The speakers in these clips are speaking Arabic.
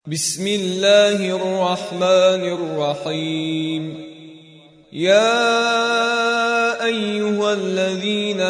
بسم الله الرحمن الرحيم. يا أيها الذين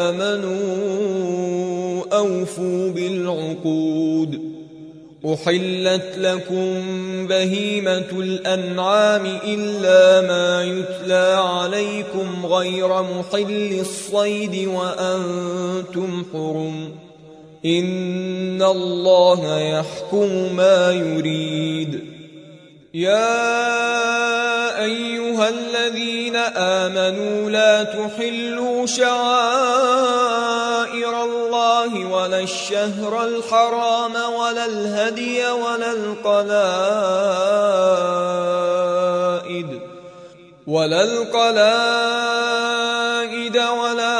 آمنوا أوفوا بالعقود. أحلت لكم بهيمة الأنعام إلا ما يتلى عليكم غير محل الصيد وأنتم حرم. إن الله يحكم ما يريد. يا أيها الذين آمنوا لا تحلوا شعائر الله ولا الشهر الحرام ولا الهدي ولا القلائد ولا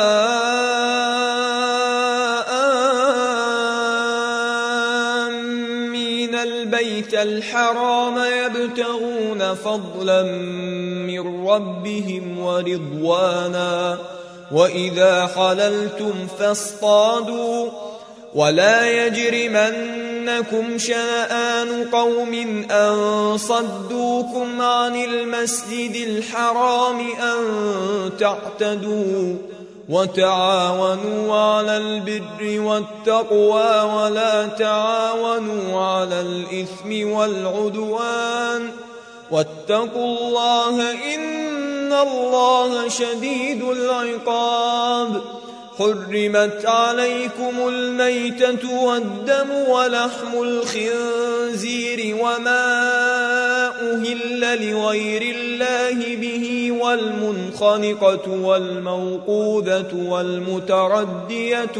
آمين البيت الحرام يبتغون فضلا من ربهم ورضوانا. وإذا حللتم فاصطادوا ولا يجرمنكم شنآن قوم أن صدوكم عن المسجد الحرام أن تعتدوا. وتعاونوا على البر والتقوى ولا تعاونوا على الإثم والعدوان واتقوا الله إن الله شديد العقاب. حرمت عليكم الميتة والدم ولحم الخنزير وما أهل لغير الله به والمنخنقة والموقوذة والمتردية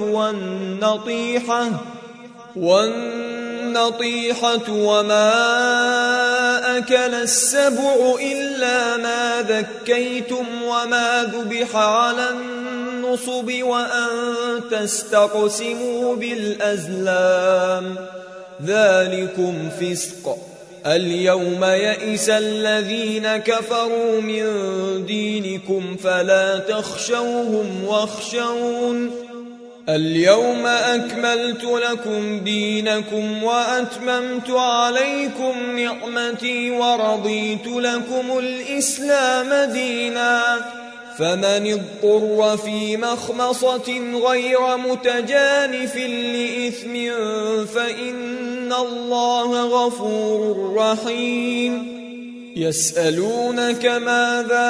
والنطيحة وما أكل السبع إلا ما ذكيتم وما ذبح على النصب وأن تستقسموا بالأزلام ذلكم فسق. اليوم يئس الذين كفروا من دينكم فلا تخشوهم واخشون. اليوم أكملت لكم دينكم وأتممت عليكم نعمتي ورضيت لكم الإسلام دينا. فمن اضطر في مخمصة غير متجانف لإثم فإن الله غفور رحيم. يسألونك ماذا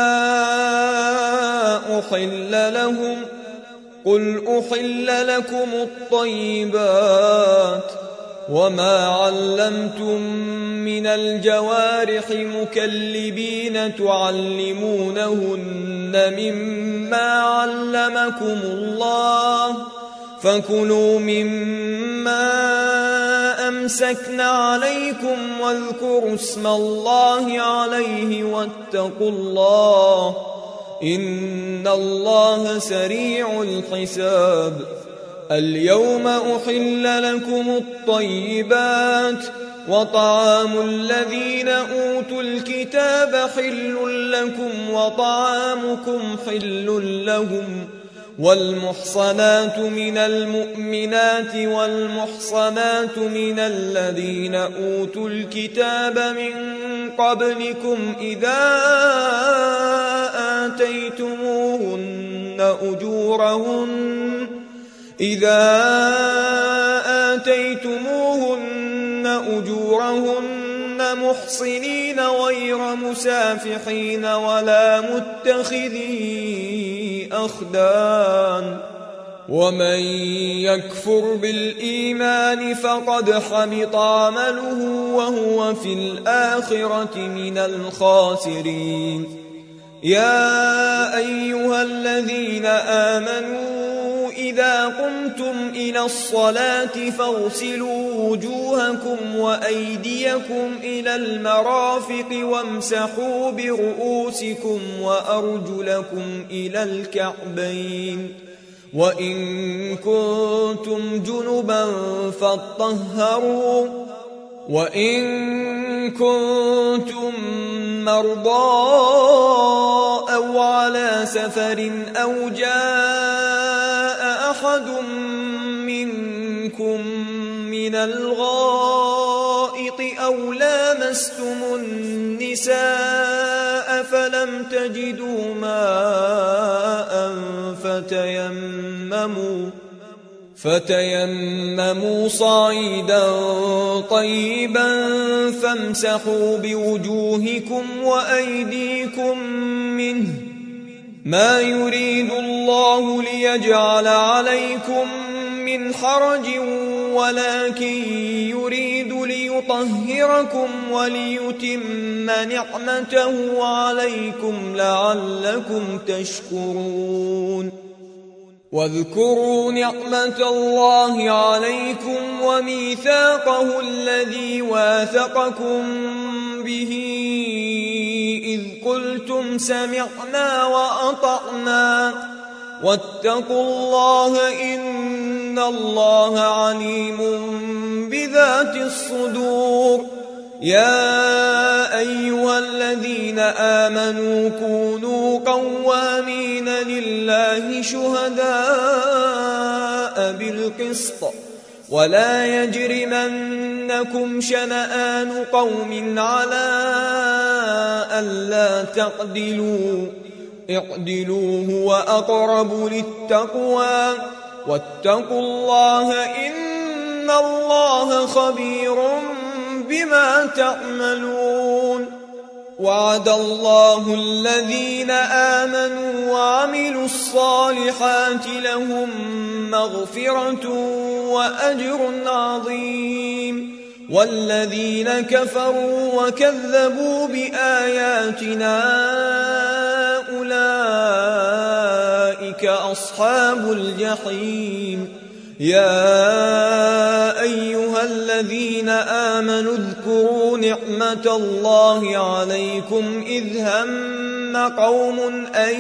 أحل لهم قل أحل لكم الطيبات وما علمتم من الجوارح مكلبين تعلمونهن مما علمكم الله فكلوا مما أمسكن عليكم واذكروا اسم الله عليه واتقوا الله إن الله سريع الحساب. اليوم أحل لكم الطيبات وطعام الذين أوتوا الكتاب حل لكم وطعامكم حل لهم. والمحصنات من المؤمنات والمحصنات من الذين أوتوا الكتاب من قبلكم إذا آتيتموهن أجورهن محصنين غير مسافحين ولا متخذي أخدان. ومن يكفر بالإيمان فقد حبط عمله وهو في الآخرة من الخاسرين. يا أيها الذين آمنوا إذا قمتم إلى الصلاة فاغسلوا وجوهكم وأيديكم إلى المرافق وامسحوا برؤوسكم وأرجلكم إلى الكعبين. وإن كنتم جنبا فاطهروا وإن كنتم مرضى أو على سفر أو جاء أحد منكم من الغائط أو لامستم النساء فلم تجدوا ماء فتيمموا صعيدا طيبا فامسحوا بوجوهكم وأيديكم منه ما يريد الله ليجعل عليكم من حرج ولكن يريد ليطهركم وليتم نعمته عليكم لعلكم تشكرون واذكروا نعمة الله عليكم وميثاقه الذي واثقكم به إذ قلتم سمعنا وأطعنا واتقوا الله إن الله عليم بذات الصدور يا أيها الذين آمنوا كونوا قوامين لله شهداء بالقسط ولا يجرمنكم شنآن قوم على ألا تعدلوا اعدلوا هو أقرب للتقوى واتقوا الله إن الله خبير بما تعملون وعد الله الذين آمنوا وعملوا الصالحات لهم مغفرة وأجر عظيم والذين كفروا وكذبوا بآياتنا أولئك أصحاب الجحيم يا أيها الذين آمنوا اذكروا نعمة الله عليكم إذ هم قوم أن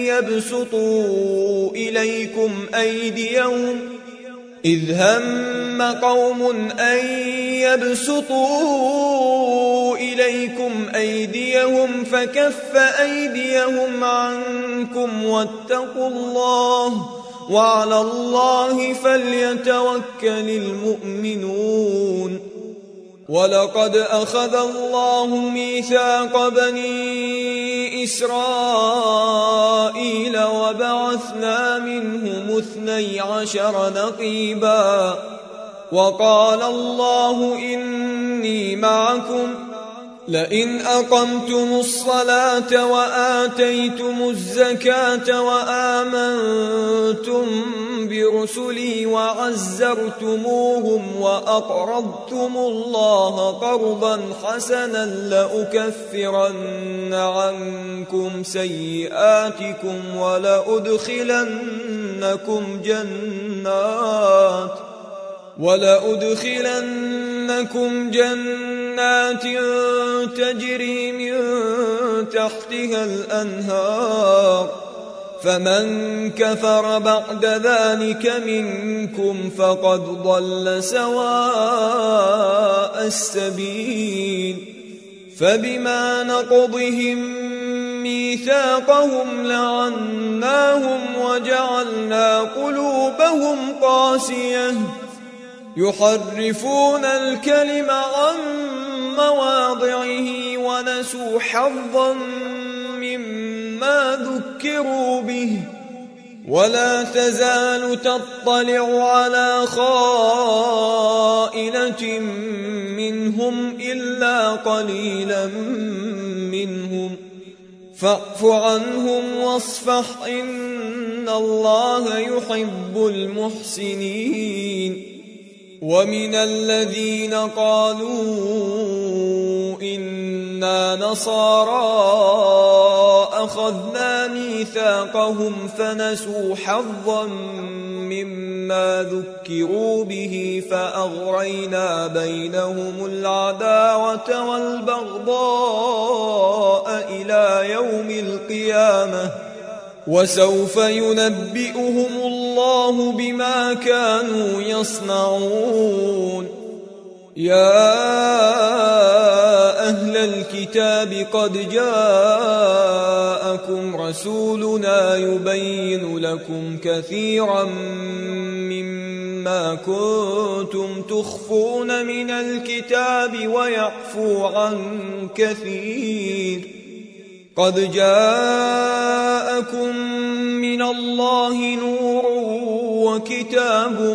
يبسطوا إليكم أيديهم فكف أيديهم عنكم واتقوا الله وعلى الله فليتوكل المؤمنون ولقد أخذ الله ميثاق بني إسرائيل وبعثنا منهم 12 نقيبا وقال الله إني معكم لئن أقمتم الصلاة وآتيتم الزكاة وآمنتم برسلي وعزرتموهم وأقرضتم الله قرضا حسنا لأكفرن عنكم سيئاتكم ولأدخلنكم جنات تجري من تحتها الأنهار فمن كفر بعد ذلك منكم فقد ضل سواء السبيل فبما نقضهم ميثاقهم لعناهم وجعلنا قلوبهم قاسية يحرفون الكلم عن مواضعه ونسوا حظا مما ذكروا به ولا تزال تطلع على خائنة منهم إلا قليلا منهم فاعف عنهم واصفح إن الله يحب المحسنين ومن الذين قالوا إنا نصارى أخذنا ميثاقهم فنسوا حظا مما ذكروا به فأغرينا بينهم العداوة والبغضاء إلى يوم القيامة وسوف ينبئهم الله بما كانوا يصنعون يا أهل الكتاب قد جاءكم رسولنا يبين لكم كثيرا ما كنتم تخفون من الكتاب ويعفو عن كثير. قد جاءكم من الله نور وكتاب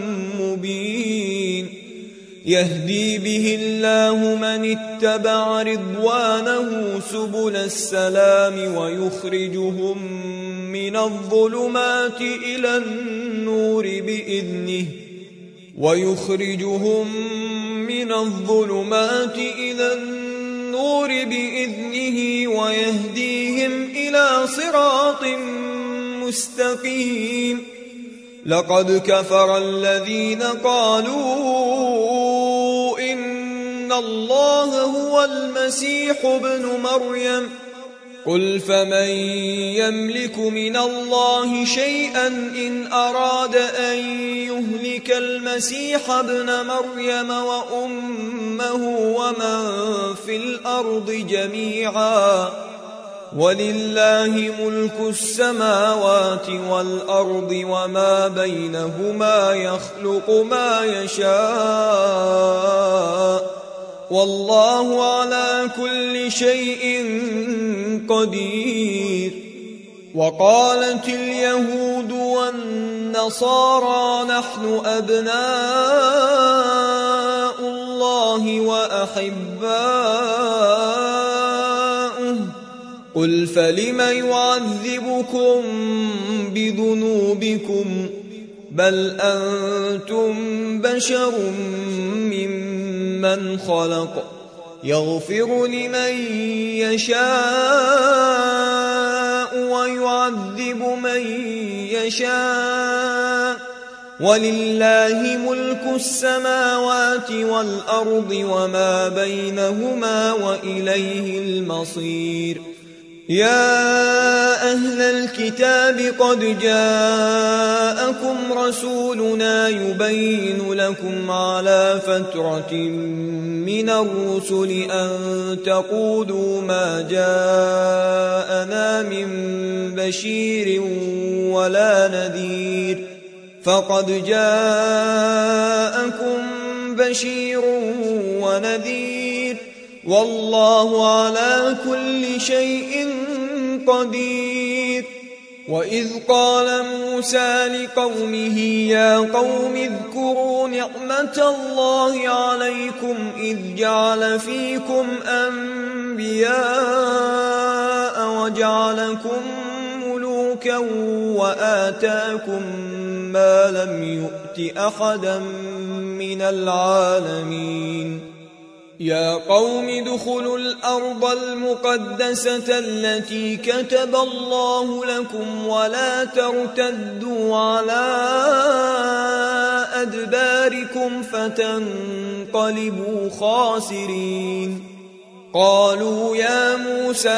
مبين يهدي به الله من اتبع رضوانه سبل السلام ويخرجهم من الظلمات إلى النور بإذنه ويهديهم إلى صراط مستقيم. لقد كفر الذين قالوا إن الله هو المسيح ابن مريم قل فمن يملك من الله شيئا إن أراد أن يهلك المسيح ابن مريم وأمه ومن في الأرض جميعا ولله ملك السماوات والأرض وما بينهما يخلق ما يشاء والله على كل شيء قدير. وقالت اليهود والنصارى نحن أبناء الله وأحباؤه قل فلم يعذبكم بذنوبكم بل أنتم بشر ممن خلق يغفر لمن يشاء ويعذب من يشاء ولله ملك السماوات والأرض وما بينهما وإليه المصير. يا أهل الكتاب قد جاءكم رسولنا يبين لكم على فترة من الرسل أن تقولوا ما جاءنا من بشير ولا نذير فقد جاءكم بشير ونذير والله على كل شيء قدير. وإذ قال موسى لقومه يا قوم اذكروا نعمة الله عليكم إذ جعل فيكم أنبياء وجعلكم ملوكا وآتاكم ما لم يؤت أحدا من العالمين. يا قوم ادخلوا الأرض المقدسة التي كتب الله لكم ولا ترتدوا على أدباركم فتنقلبوا خاسرين. قالوا يا موسى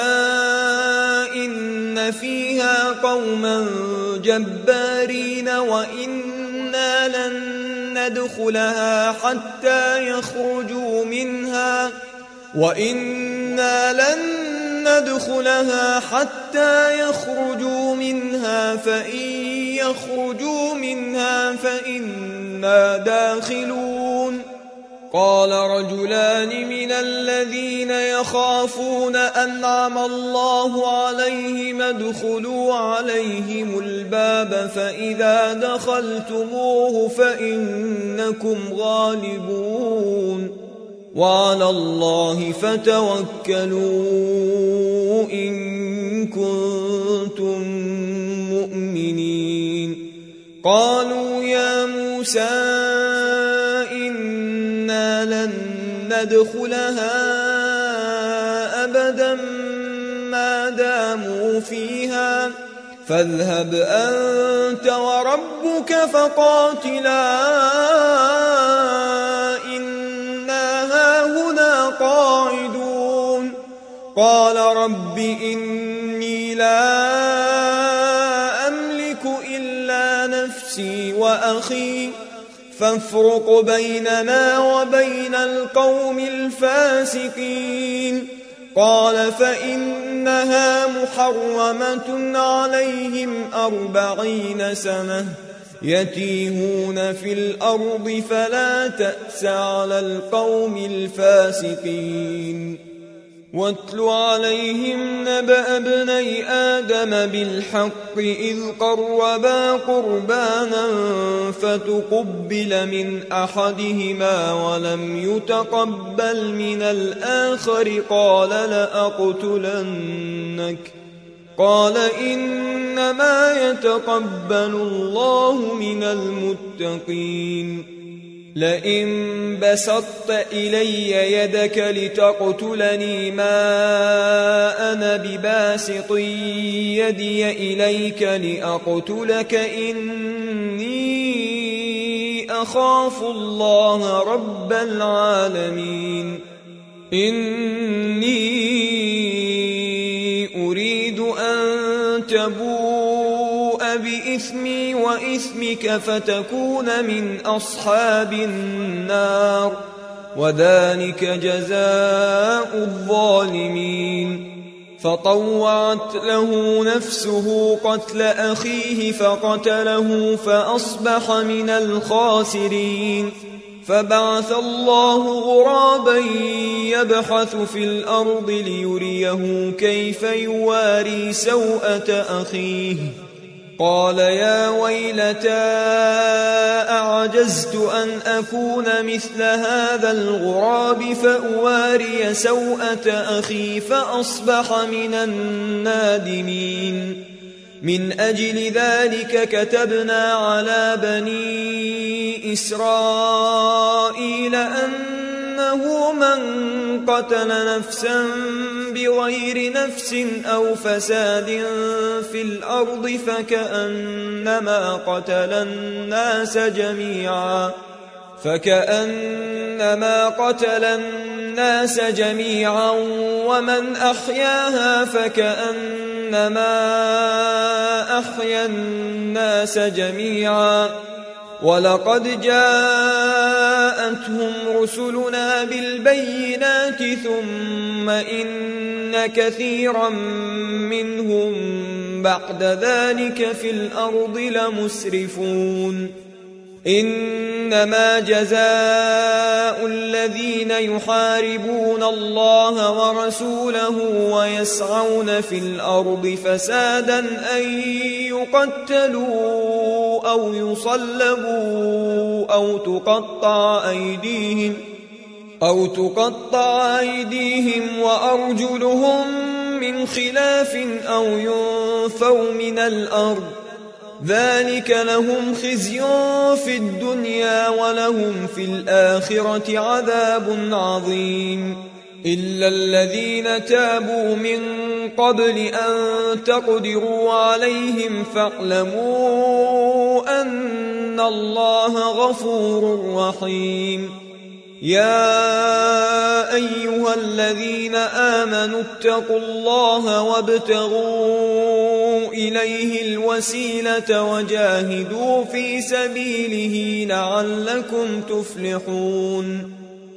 إن فيها قوما جبارين وإنا لن ندخلها حتى يخرجوا منها فإن يخرجوا منها فإنا داخلون. قال رجلان من الذين يخافون أنعم الله عليهم ادخلوا عليهم الباب فإذا دخلتموه فإنكم غالبون وعلى الله فتوكلوا إن كنتم مؤمنين. قالوا يا موسى إنا لن ندخلها أبدا ما داموا فيها فاذهب أنت وربك فقاتلا إنا هاهنا قاعدون. قال رب إني لا أملك إلا نفسي وأخي فافرق بيننا وبين القوم الفاسقين. قال فإنها محرمة عليهم 40 سنة يتيهون في الأرض فلا تأس على القوم الفاسقين واتل عليهم نبأ ابني آدم بالحق إذ قربا قربانا فتقبل من أحدهما ولم يتقبل من الآخر قال لأقتلنك قال إنما يتقبل الله من المتقين لئن بسطت إلي يدك لتقتلني ما أنا بباسط يدي إليك لأقتلك إني أخاف الله رب العالمين إني أريد أن تبوء بإثمي وإثمك فتكون من أصحاب النار وذلك جزاء الظالمين فطوعت له نفسه قتل أخيه فقتله فأصبح من الخاسرين فبعث الله غرابا يبحث في الأرض ليريه كيف يواري سوءة أخيه قال يا ويلتى أعجزت أن أكون مثل هذا الغراب فأواري سوءة أخي فأصبح من النادمين من أجل ذلك كتبنا على بني إسرائيل أنه من قتل نفسا بغير نفس أو فساد في الأرض فكأنما قتل الناس جميعا ومن أحياها فكأنما أحيا الناس جميعا ولقد جاءتهم رسلنا بالبينات ثم إن كثيرا منهم بعد ذلك في الأرض لمسرفون إنما جزاء الذين يحاربون الله ورسوله ويسعون في الأرض فسادا أن يقتلوا أو يصلبوا أو تقطع أيديهم وأرجلهم من خلاف أو ينفوا من الأرض ذلك لهم خزي في الدنيا ولهم في الآخرة عذاب عظيم إلا الذين تابوا من قبل أن تقدروا عليهم فاعلموا أن الله غفور رحيم يا أيها الذين آمنوا اتقوا الله وابتغوا إليه الوسيلة وجاهدوا في سبيله لعلكم تفلحون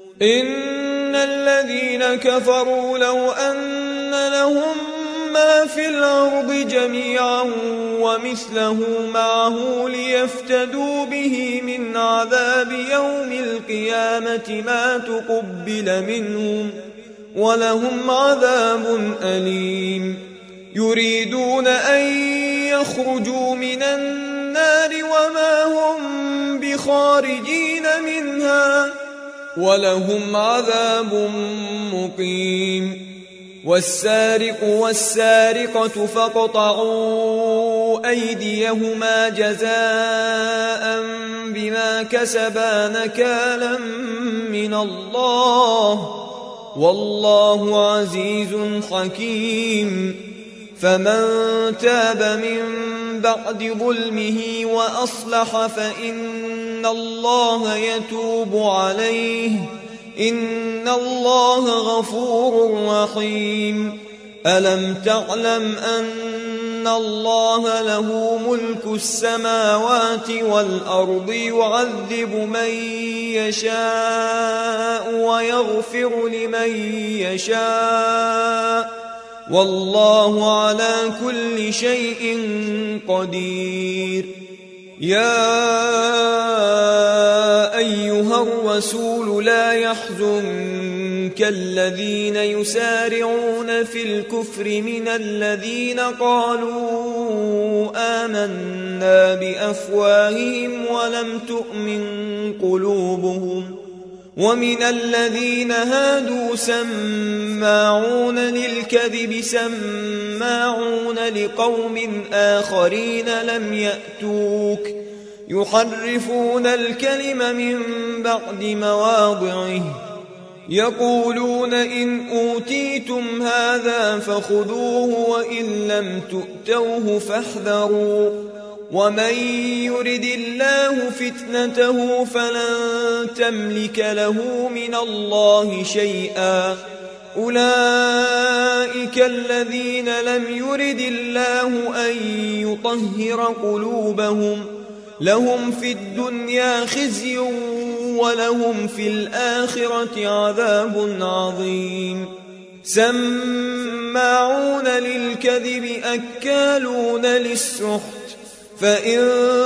إن الذين كفروا لو أن لهم ما في الأرض جميعا ومثله معه ليفتدوا به من عذاب يوم القيامة ما تقبل منهم ولهم عذاب أليم يريدون أن يخرجوا من النار وما هم بخارجين منها ولهم عذاب مقيم والسارق والسارقة فاقطعوا أيديهما جزاء بما كسبا نكالا من الله والله عزيز حكيم فمن تاب من بعد ظلمه وأصلح فإن الله يتوب عليه إن الله غفور رحيم ألم تعلم أن الله له ملك السماوات والأرض يعذب من يشاء ويغفر لمن يشاء والله على كل شيء قدير يا أيها الرسول لا يحزنك الذين يسارعون في الكفر من الذين قالوا آمنا بأفواههم ولم تؤمن قلوبهم ومن الذين هادوا سماعون للكذب سماعون لقوم آخرين لم يأتوك يحرفون الكلم من بعد مواضعه يقولون إن أوتيتم هذا فخذوه وإن لم تؤتوه فاحذروا ومن يرد الله فتنته فلن تملك له من الله شيئا أولئك الذين لم يرد الله أن يطهر قلوبهم لهم في الدنيا خزي ولهم في الآخرة عذاب عظيم سماعون للكذب أكالون للسحت فإن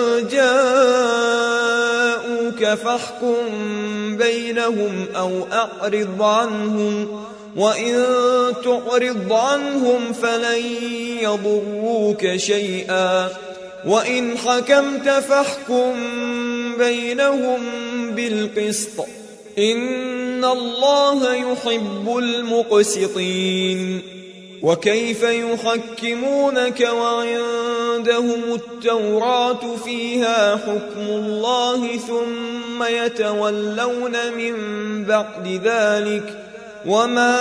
جاءوك فاحكم بينهم أو أعرض عنهم وإن تعرض عنهم فلن يضروك شيئا وإن حكمت فاحكم بينهم بالقسط إن الله يحب المقسطين وكيف يحكمونك وعندهم التوراة فيها حكم الله ثم يتولون من بعد ذلك وما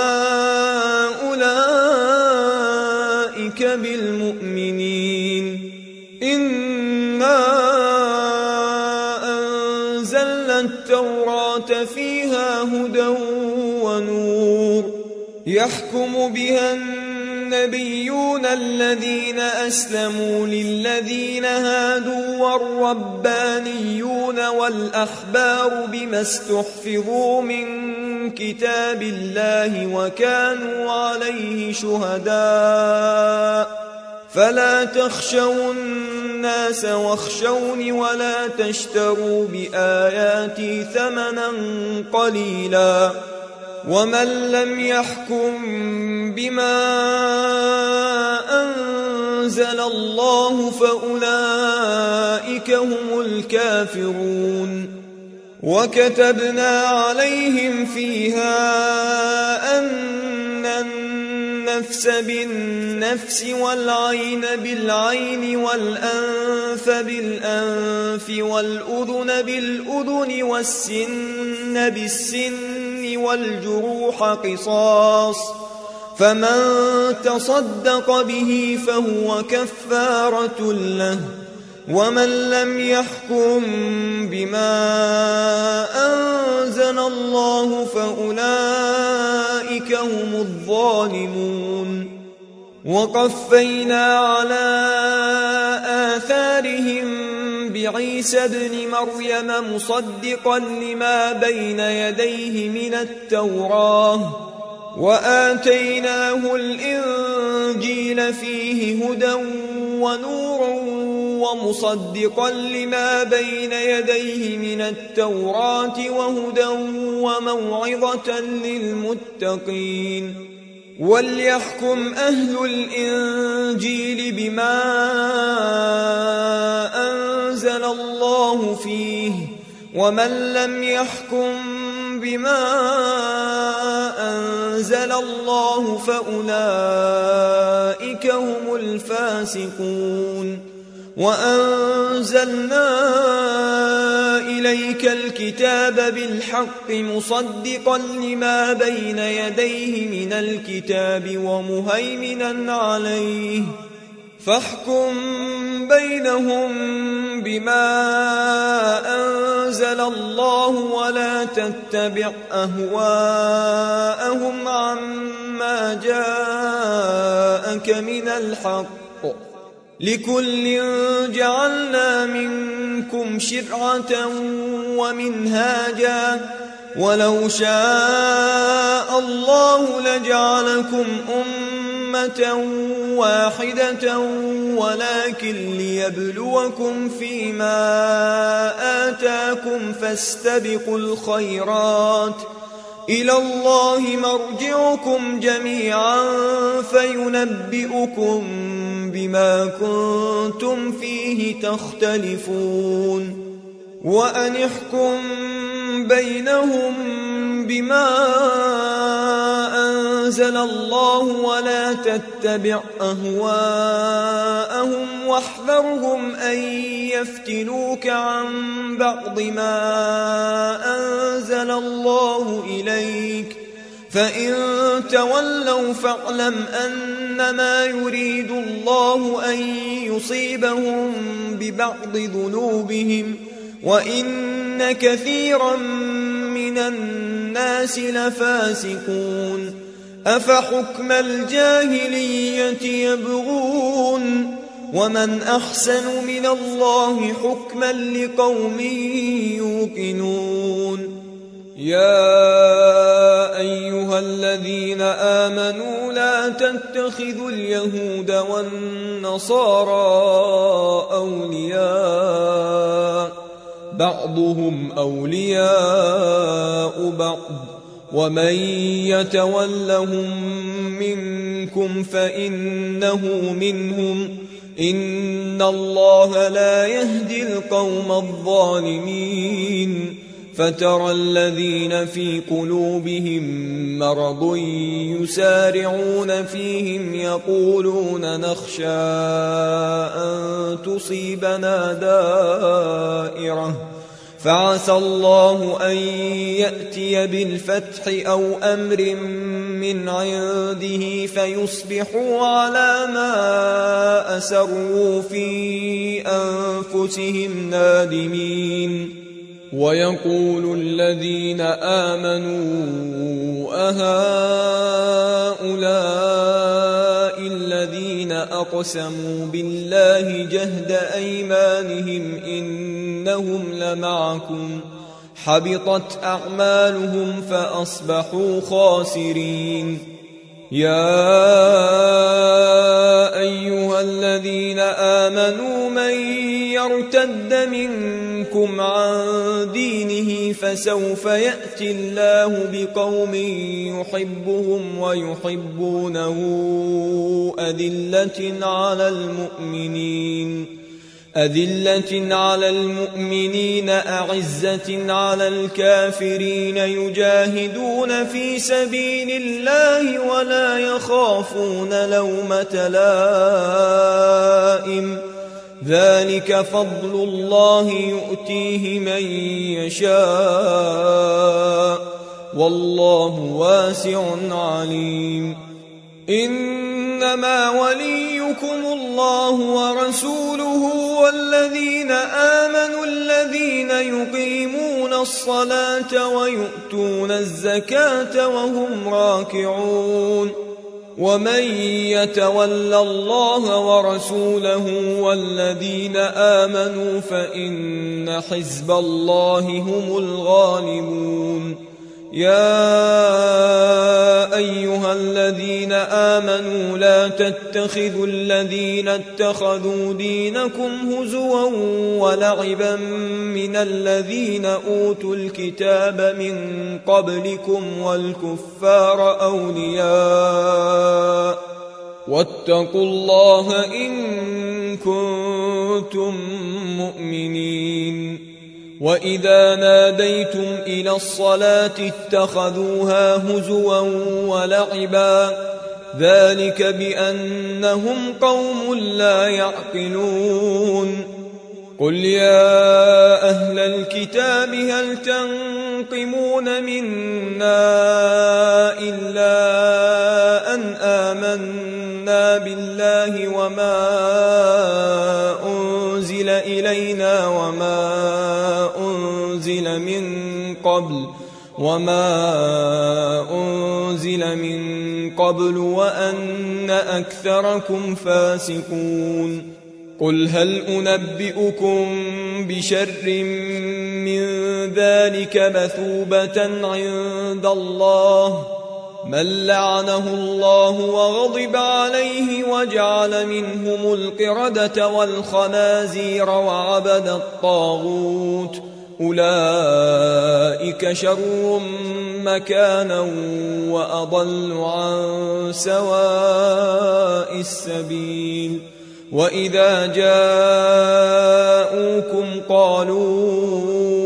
أولئك بالمؤمنين إنا أنزلنا التوراة فيها هدى ونور يحكم بها النبيون الذين أسلموا للذين هادوا والربانيون والأحبار بما استحفظوا من كتاب الله وكانوا عليه شهداء فلا تخشوا الناس واخشوني ولا تشتروا بآياتي ثمنا قليلا ومن لم يحكم بما أنزل الله فأولئك هم الكافرون وكتبنا عليهم فيها أن النفس بالنفس والعين بالعين والأنف بالأنف والأذن بالأذن والسن بالسن والجروح قصاص فمن تصدق به فهو كفارة له ومن لم يحكم بما أنزل الله فأولئك هم الظالمون وقفينا على آثارهم بعيسى ابن مريم مصدقا لما بين يديه من التوراة وآتيناه الإنجيل فيه هدى ونور ومصدقا لما بين يديه من التوراة وهدى وموعظة للمتقين وليحكم أهل الإنجيل بما أنزل الله فيه ومن لم يحكم بما أنزل الله فأولئك هم الفاسقون وأنزلنا إليك الكتاب بالحق مصدقا لما بين يديه من الكتاب ومهيمنا عليه فاحكم بينهم بما أنزل الله ولا تتبع أهواءهم عما جاءك من الحق لكل جعلنا منكم شرعة ومنهاجا ولو شاء الله لجعلكم أمة واحدة ولكن ليبلوكم فيما آتاكم فاستبقوا الخيرات إلى الله مرجعكم جميعا فينبئكم بما كنتم فيه تختلفون وأن احكم بينهم بما أنزل الله ولا تتبع أهواءهم واحذرهم أن يفتنوك عن بعض ما أنزل الله إليك فإن تولوا فاعلم أنما يريد الله أن يصيبهم ببعض ذنوبهم وإن كثيرا من الناس لفاسقون أفحكم الجاهلية يبغون ومن أحسن من الله حكما لقوم يوقنون يا أيها الذين آمنوا لا تتخذوا اليهود والنصارى أولياء بعضهم أولياء بعض ومن يتولهم منكم فإنه منهم إن الله لا يهدي القوم الظالمين فترى الذين في قلوبهم مرض يسارعون فيهم يقولون نخشى أن تصيبنا دائرة فعسى الله أن يأتي بالفتح أو أمر من عنده فيصبحوا على ما أسروا في أنفسهم نادمين ويقول الذين آمنوا أهؤلاء الذين أقسموا بالله جهد أيمانهم إنهم لمعكم حبطت أعمالهم فأصبحوا خاسرين يا أيها الذين آمنوا من يرتد منكم عن دينه فسوف يأتي الله بقوم يحبهم ويحبونه أذلة على المؤمنين أعزة على الكافرين يجاهدون في سبيل الله ولا يخافون لومة لائم ذلك فضل الله يؤتيه من يشاء والله واسع عليم إنما وليكم الله ورسوله والذين آمنوا الذين يقيمون الصلاة ويؤتون الزكاة وهم راكعون ومن يتول الله ورسوله والذين آمنوا فإن حزب الله هم الغالبون يا أيها الذين آمنوا لا تتخذوا الذين اتخذوا دينكم هزوا ولعبا من الذين أوتوا الكتاب من قبلكم والكفار أولياء واتقوا الله إن كنتم مؤمنين وإذا ناديتم إلى الصلاة اتخذوها هزوا ولعبا ذلك بأنهم قوم لا يعقلون قل يا أهل الكتاب هل تنقمون منا إلا أن آمنا بالله وما أنزل إلينا وما أنزل من قبل وأن أكثركم فاسقون قل هل أنبئكم بشر من ذلك مثوبة عند الله من لعنه الله وغضب عليه وجعل منهم القردة والخنازير وعبد الطاغوت أولئك شر مكانا وأضل عن سواء السبيل وإذا جاءوكم قالوا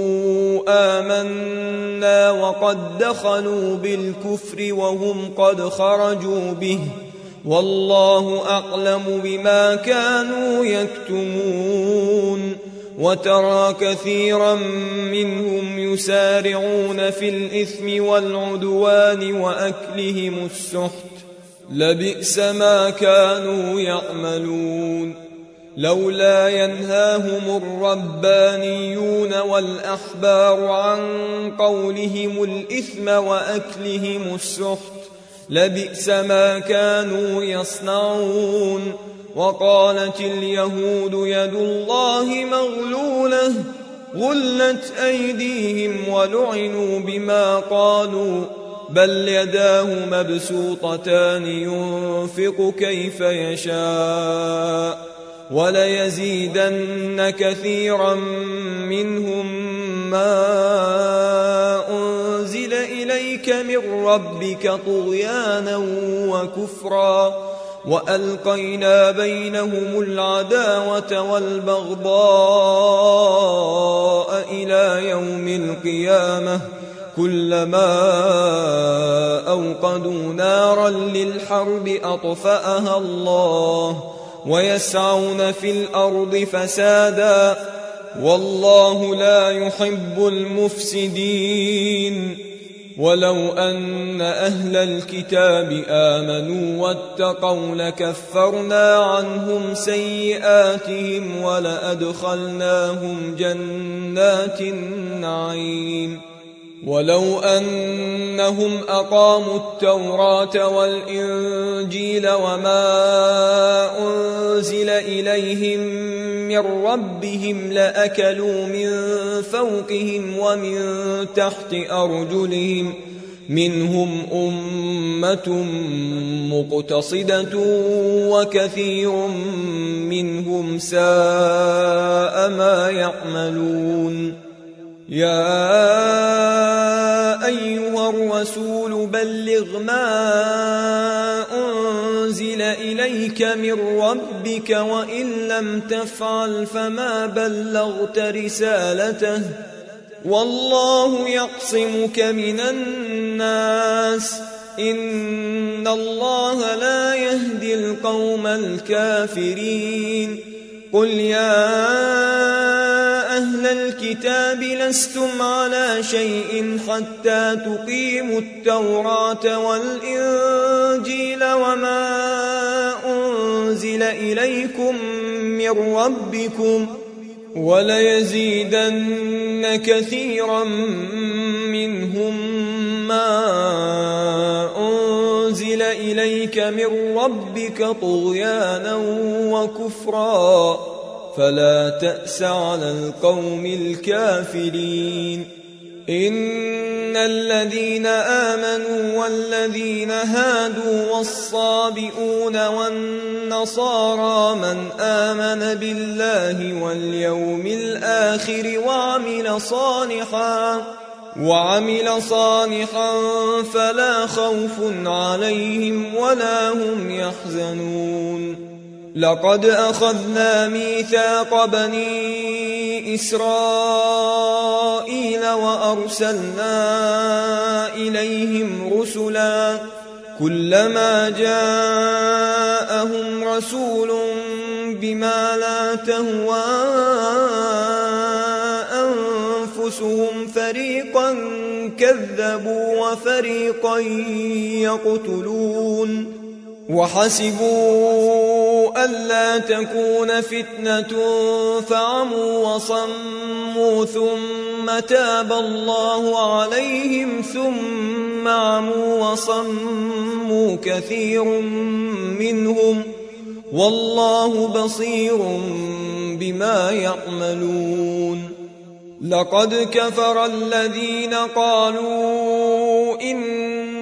آمنا وقد دخلوا بالكفر وهم قد خرجوا به والله أعلم بما كانوا يكتمون وترى كثيرا منهم يسارعون في الإثم والعدوان وأكلهم السحت لبئس ما كانوا يعملون لولا ينهاهم الربانيون والأحبار عن قولهم الإثم وأكلهم السحت لبئس ما كانوا يصنعون وقالت اليهود يد الله مغلولة غلت أيديهم ولعنوا بما قالوا بل يداه مبسوطتان ينفق كيف يشاء وليزيدن كثيرا منهم ما أنزل إليك من ربك طغيانا وكفرا وألقينا بينهم العداوة والبغضاء إلى يوم القيامة كلما أوقدوا نارا للحرب أطفأها الله ويسعون في الأرض فسادا والله لا يحب المفسدين ولو أن أهل الكتاب آمنوا واتقوا لكفرنا عنهم سيئاتهم ولأدخلناهم جنات النعيم ولو أنهم أقاموا التوراة والإنجيل وما أنزل إليهم من ربهم لأكلوا من فوقهم ومن تحت أرجلهم منهم أمة مقتصدة وكثير منهم ساء ما يعملون يا أيها الرسول بلغ ما أنزل إليك من ربك وإن لم تفعل فما بلغت رسالته والله يعصمك من الناس إن الله لا يهدي القوم الكافرين قل يا أهل الكتاب لستم على شيء حتى تقيموا التوراة والإنجيل وما أنزل إليكم من ربكم وليزيدن كثيرا منهم ما أنزل إليك من ربك طغيانا وكفرا فلا تأس على القوم الكافرين إن الذين آمنوا والذين هادوا والصابئون والنصارى من آمن بالله واليوم الآخر وعمل صالحا فلا خوف عليهم ولا هم يحزنون لقد أخذنا ميثاق بني إسرائيل وأرسلنا إليهم رسلا كلما جاءهم رسول بما لا تهوى أنفسهم فريقا كذبوا وفريقا يقتلون وحسبوا ألا تكون فتنة فعموا وصموا ثم تاب الله عليهم ثم عموا وصموا كثير منهم والله بصير بما يعملون لقد كفر الذين قالوا إن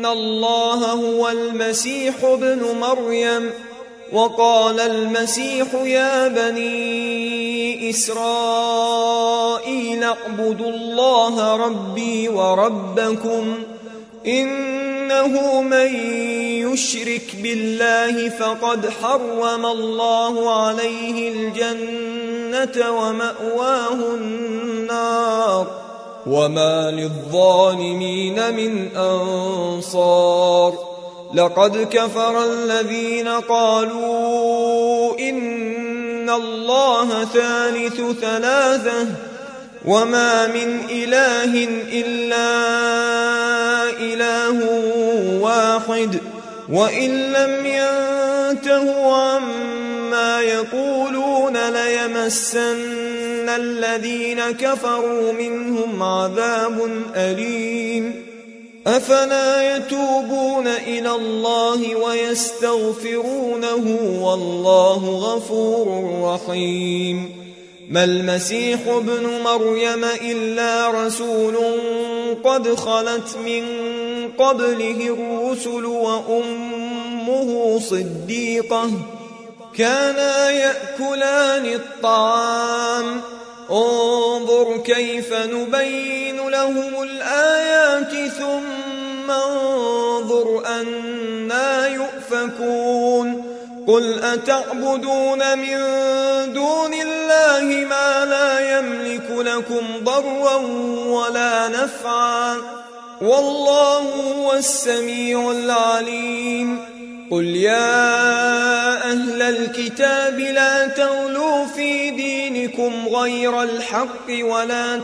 إن الله هو المسيح ابن مريم. وقال المسيح يا بني إسرائيل اعبدوا الله ربي وربكم إنه من يشرك بالله فقد حرم الله عليه الجنة ومأواه النار وما للظالمين من أنصار. لقد كفر الذين قالوا إن الله ثالث ثلاثة وما من إله إلا إله واحد وإن لم ينتهوا عما يقولون ليمسن الذين كفروا منهم عذاب أليم. أفلا يتوبون إلى الله ويستغفرونه والله غفور رحيم. ما المسيح ابن مريم إلا رسول قد خلت من قبله الرسل وأمه صديقة كانا يأكلان الطعام انظر كيف نبين لهم الآيات ثم انظر أنا يؤفكون. قل أتعبدون من دون الله ما لا يملك لكم ضرا ولا نفعا والله هو السميع العليم. قل يا أهل الكتاب لا تغلوا في دينكم غير الحق ولا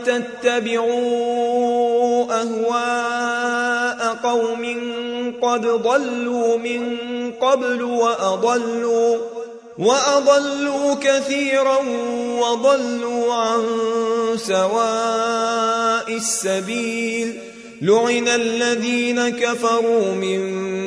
تتبعوا أهواء قوم قد ضلوا من قبل وأضلوا كثيرا وضلوا عن سواء السبيل. لعن الذين كفروا من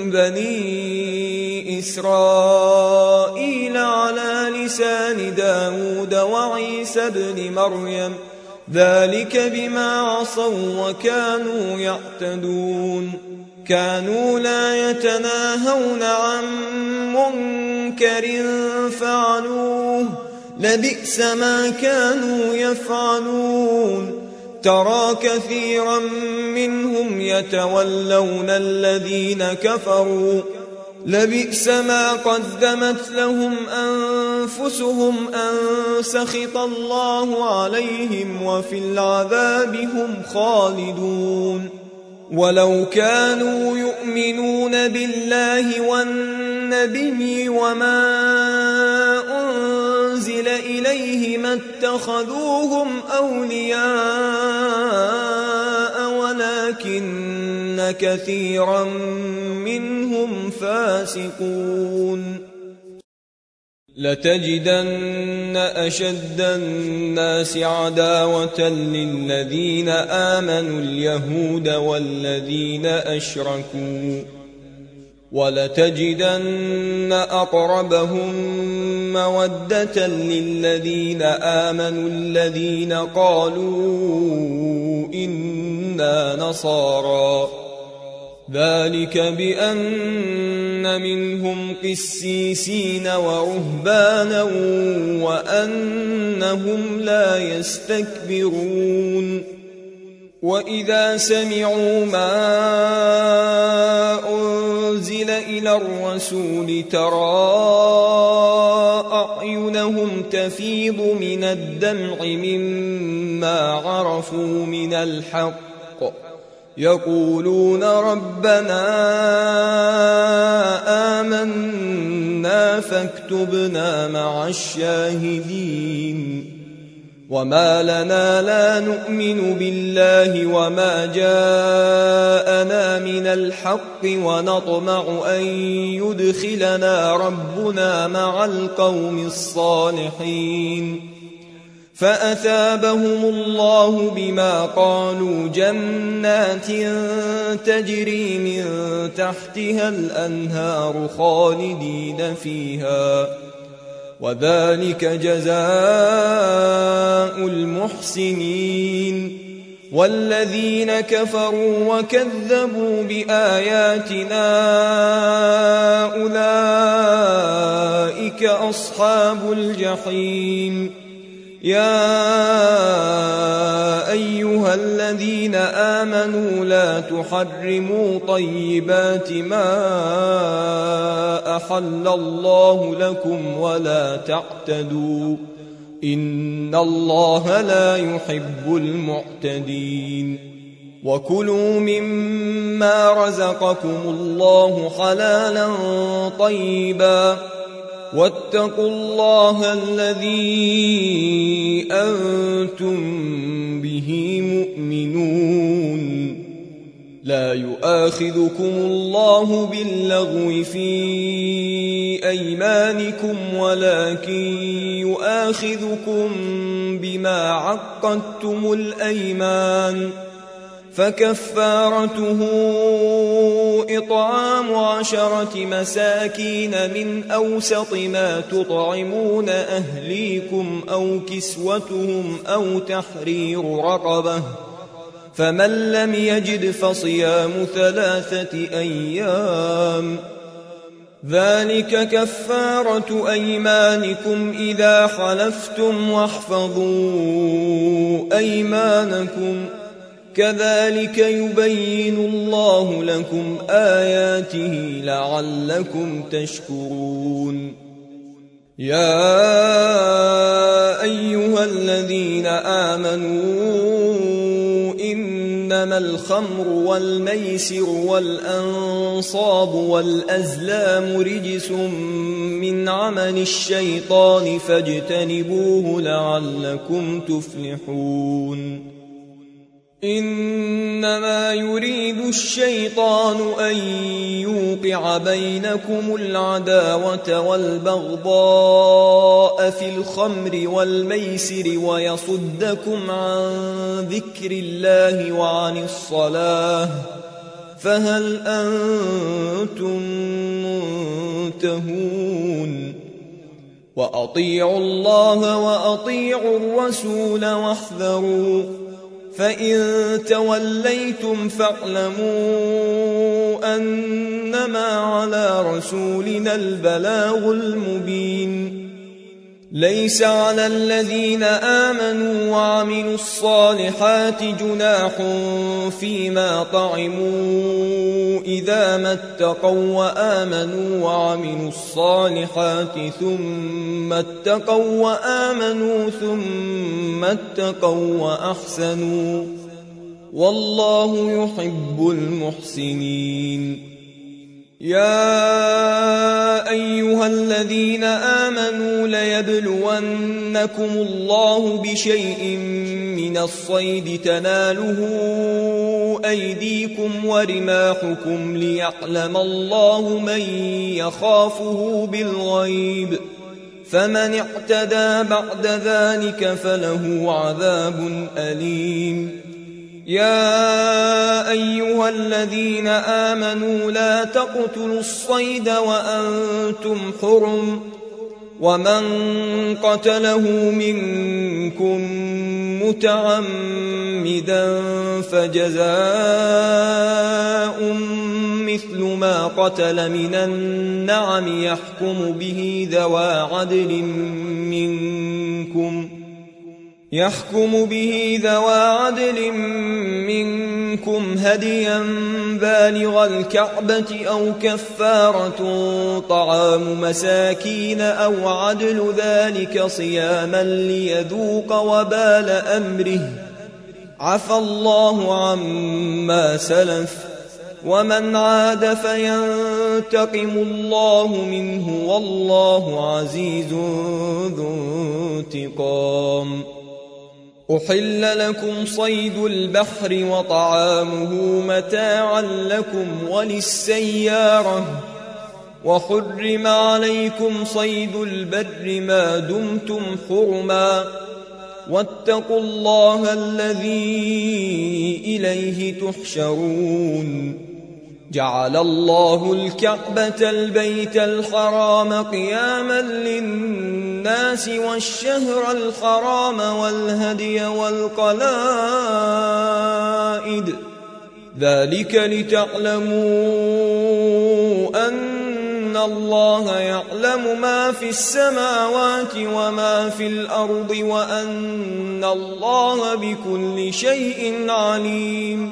بني إسرائيل على لسان داود وعيسى بن مريم ذلك بما عصوا وكانوا يعتدون. كانوا لا يتناهون عن منكر فعلوه لبئس ما كانوا يفعلون. ترى كثيرا منهم يتولون الذين كفروا لبئس ما قدمت لهم أنفسهم أن سخط الله عليهم وفي العذاب هم خالدون. ولو كانوا يؤمنون بالله والنبي وما أنزل إليه ما اتخذوهم أولياء ولكن كثيرا منهم فاسقون. لتجدن أشد الناس عداوة للذين آمنوا اليهود والذين أشركوا ولتجدن أقربهم مودة للذين آمنوا الذين قالوا إنا نصارى ذلك بأن منهم قسيسين ورهبانا وأنهم لا يستكبرون. وإذا سمعوا ما أنزل إلى الرسول ترى أعينهم تفيض من الدمع مما عرفوا من الحق يقولون ربنا آمنا فاكتبنا مع الشاهدين. وما لنا لا نؤمن بالله وما جاءنا من الحق ونطمع أن يدخلنا ربنا مع القوم الصالحين. فأثابهم الله بما قالوا جنات تجري من تحتها الأنهار خالدين فيها وذلك جزاء المحسنين. والذين كفروا وكذبوا بآياتنا أولئك أصحاب الجحيم يا أيها الذين آمنوا لا تحرموا طيبات ما أحل الله لكم ولا تعتدوا إن الله لا يحب المعتدين وكلوا مما رزقكم الله حلالا طيبا واتقوا الله الذي أنتم به مؤمنون لا يؤاخذكم الله باللغو في أيمانكم ولكن يؤاخذكم بما عقدتم الأيمان فكفارته إطعام 10 مساكين من أوسط ما تطعمون أهليكم أو كسوتهم أو تحرير رقبة فمن لم يجد فصيام 3 أيام ذلك كفارة أيمانكم إذا حلفتم واحفظوا أيمانكم كذلك يبين الله لكم آياته لعلكم تشكرون يا أيها الذين آمنوا إنما الخمر والميسر والأنصاب والأزلام رجس من عمل الشيطان فاجتنبوه لعلكم تفلحون إنما يريد الشيطان أن يوقع بينكم العداوة والبغضاء في الخمر والميسر ويصدكم عن ذكر الله وعن الصلاة فهل أنتم منتهون وأطيعوا الله وأطيعوا الرسول واحذروا فإن توليتم فاعلموا أنما على رسولنا البلاغ المبين ليس على الذين آمنوا وعملوا الصالحات جناح فيما طعموا إذا ما اتقوا وآمنوا وعملوا الصالحات ثم اتقوا وآمنوا ثم اتقوا وأحسنوا والله يحب المحسنين يا أيها الذين آمنوا ليبلونكم الله بشيء من الصيد تناله أيديكم ورماحكم ليعلم الله من يخافه بالغيب فمن اعتدى بعد ذلك فله عذاب أليم يا أيها الذين آمنوا لا تقتلوا الصيد وأنتم حرم ومن قتله منكم متعمدا فجزاء مثل ما قتل من النعم يحكم به ذوى عدل منكم هديا بالغ الكعبة أو كفارة طعام مساكين أو عدل ذلك صياما ليذوق وبال أمره عفى الله عما سلف ومن عاد فينتقم الله منه والله عزيز ذو انتقام أحل لكم صيد البحر وطعامه متاعا لكم وللسيارة وحرم عليكم صيد البر ما دمتم حرما واتقوا الله الذي إليه تحشرون جعل الله الكعبة البيت الحرام قياما للناس والشهر الحرام والهدي والقلائد ذلك لتعلموا أن الله يعلم ما في السماوات وما في الأرض وأن الله بكل شيء عليم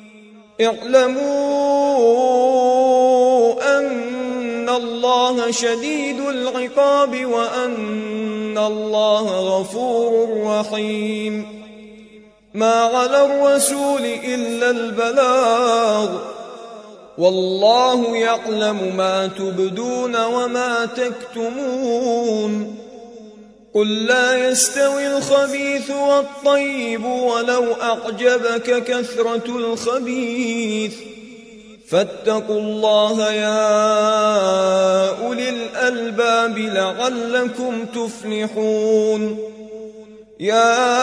اعلموا أن الله شديد العقاب وأن الله غفور رحيم ما على الرسول إلا البلاغ والله يعلم ما تبدون وما تكتمون قل لا يستوي الخبيث والطيب ولو أعجبك كثرة الخبيث فاتقوا الله يا أولي الألباب لعلكم تفلحون يا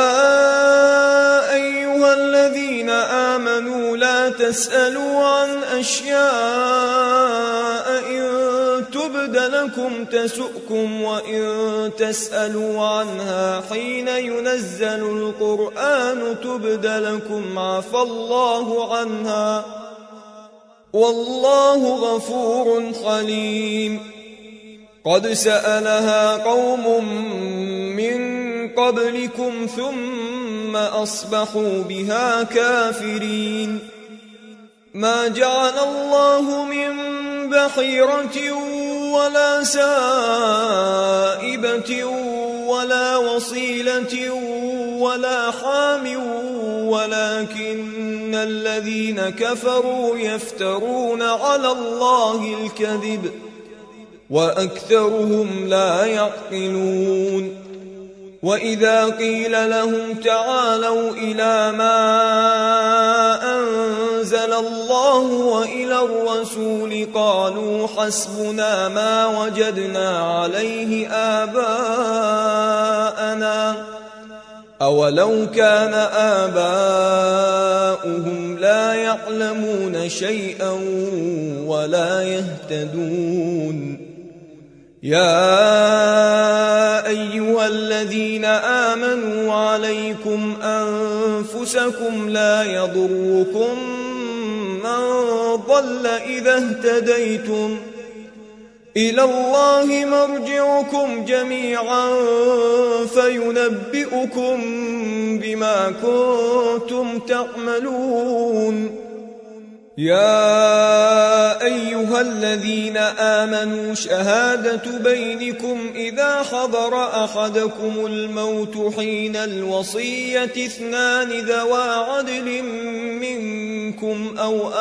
أيها الذين آمنوا لا تسألوا عن أشياء إن تبد لكم تسؤكم وإن تسألوا عنها حين ينزل القرآن تبد لكم عفى الله عنها والله غفور حليم قد سألها قوم من قبلكم ثم أصبحوا بها كافرين ما جعل الله من بحيرة ولا سائبة ولا وصيلة ولا حام ولكن الذين كفروا يفترون على الله الكذب وأكثرهم لا يعقلون وإذا قيل لهم تعالوا إلى ما أنزل الله وإلى الرسول قالوا حسبنا ما وجدنا عليه آباءنا أولو كان آباؤهم لا يعلمون شيئا ولا يهتدون يا أيها الذين آمنوا عليكم أنفسكم لا يضركم من ضل إذا اهتديتم إلى الله مرجعكم جميعا فينبئكم بما كنتم تعملون يا أيها الذين آمنوا شهادة بينكم إذا حضر أحدكم الموت حين الوصية اثنان ذوى عدل منكم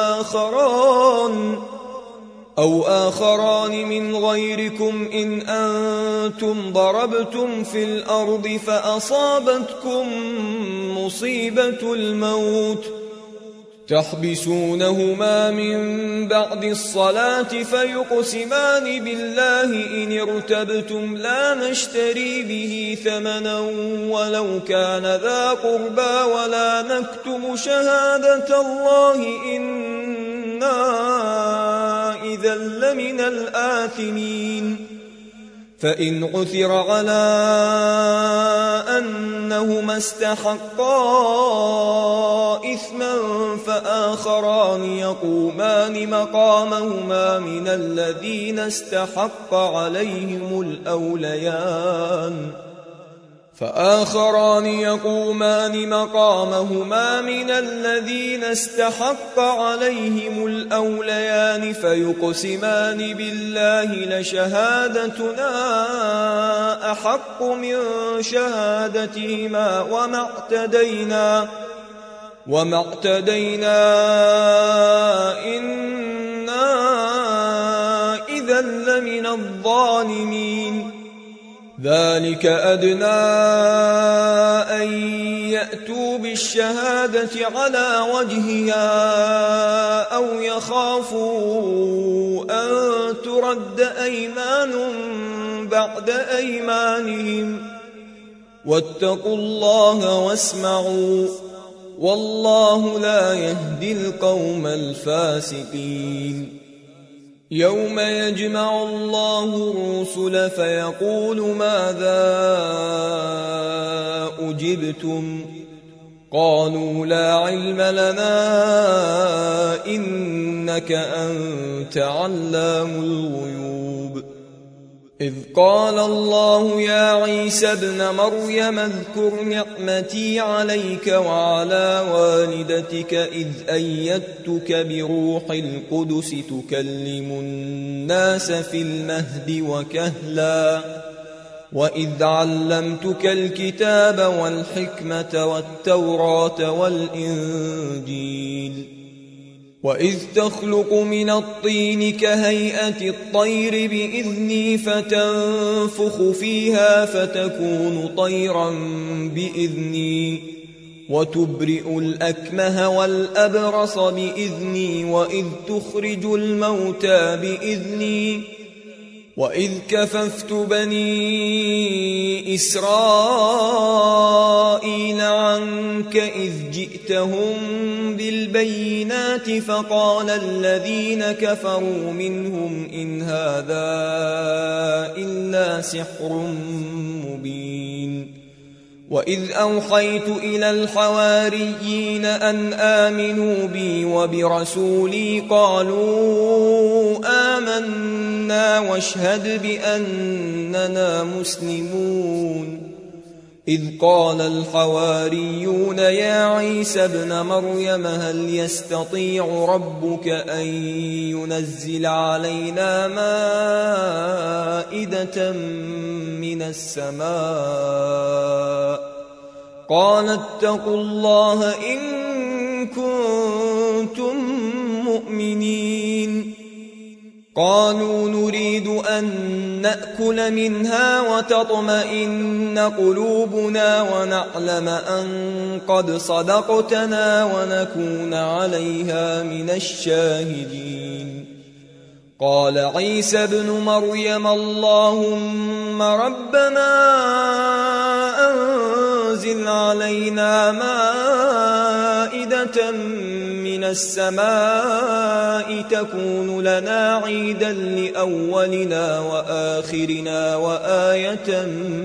أو آخران من غيركم إن أنتم ضربتم في الأرض فأصابتكم مصيبة الموت تحبسونهما من بعد الصلاة فيقسمان بالله إن ارتبتم لا نشتري به ثمنا ولو كان ذا قربى ولا نكتم شهادة الله إنا إذا لمن الآثمين فإن عثر على أنهما استحقا إثما فآخران يقومان مقامهما من الذين استحق عليهم الأوليان فيقسمان بالله لشهادتنا أحق من شهادتهما وما اعتدينا إنا إذا لمن الظالمين ذلك أدنى أن يأتوا بالشهادة على وجهها أو يخافوا أن ترد أيمان بعد أيمانهم واتقوا الله واسمعوا والله لا يهدي القوم الفاسقين. يوم يجمع الله الرسل فيقول ماذا أجبتم قالوا لا علم لنا إنك أنت علام الغيوب. إذ قال الله يا عيسى ابن مريم اذكر نعمتي عليك وعلى والدتك إذ أيدتك بروح القدس تكلم الناس في المهد وكهلا وإذ علمتك الكتاب والحكمة والتوراة والإنجيل وإذ تخلق من الطين كهيئة الطير بإذني فتنفخ فيها فتكون طيرا بإذني وتبرئ الأكمه والأبرص بإذني وإذ تخرج الموتى بإذني وإذ كففت بني إسرائيل عنك إذ جئتهم بالبينات فقال الذين كفروا منهم إن هذا إلا سحر مبين. وإذ أوحيت إلى الحواريين أن آمنوا بي وبرسولي قالوا آمنا واشهد بأننا مسلمون. إذ قال الحواريون يا عيسى ابن مريم هل يستطيع ربك أن ينزل علينا مائدة من السماء قال اتقوا الله إن كنتم مؤمنين. قالوا نريد أن نأكل منها وتطمئن قلوبنا ونعلم أن قد صدقتنا ونكون عليها من الشاهدين. قال عيسى ابن مريم اللهم ربنا أنزل علينا مائدة من السماء تكون لنا عيدا لأولنا وآخرنا وآية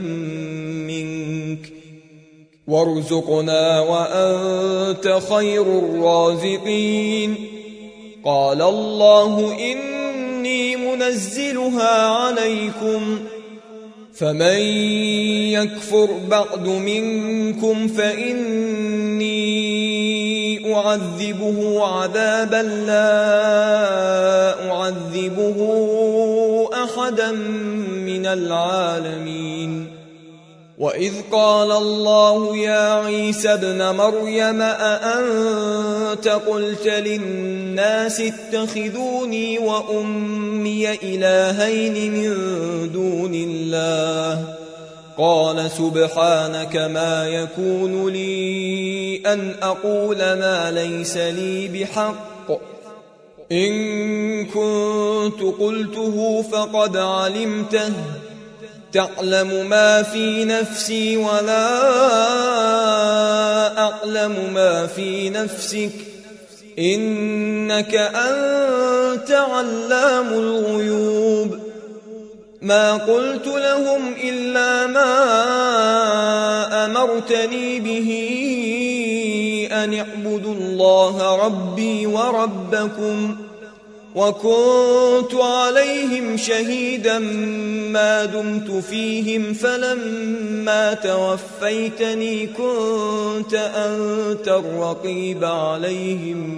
منك وارزقنا وأنت خير الرازقين. قال الله إني منزلها عليكم فمن يكفر بعد منكم فإني أعذبه عذابا لا أعذبه أحدا من العالمين. وإذ قال الله يا عيسى ابن مريم أأنت قلت للناس اتخذوني وأمي إلهين من دون الله قال سبحانك ما يكون لي أن أقول ما ليس لي بحق إن كنت قلته فقد علمته تعلم ما في نفسي ولا أعلم ما في نفسك إنك أنت علام الغيوب. ما قلت لهم إلا ما أمرتني به أن اعبدوا الله ربي وربكم وكنت عليهم شهيدا ما دمت فيهم فلما توفيتني كنت أنت الرقيب عليهم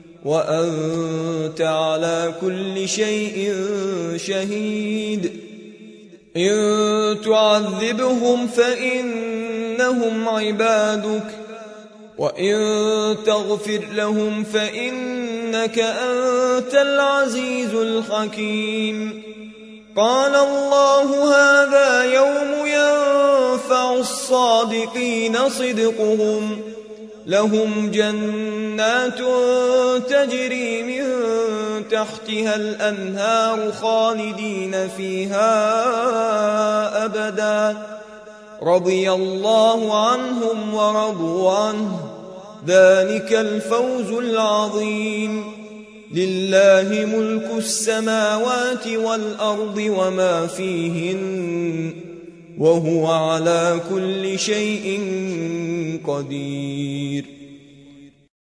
وأنت على كل شيء شهيد. إن تعذبهم فإنهم عبادك وإن تغفر لهم فإنك أنت العزيز الحكيم. قال الله هذا يوم ينفع الصادقين صدقهم لهم جنات تجري من تحتها الأنهار خالدين فيها أبدا رضي الله عنهم ورضوا عنه ذلك الفوز العظيم. لله ملك السماوات والأرض وما فيهن وهو على كل شيء قدير.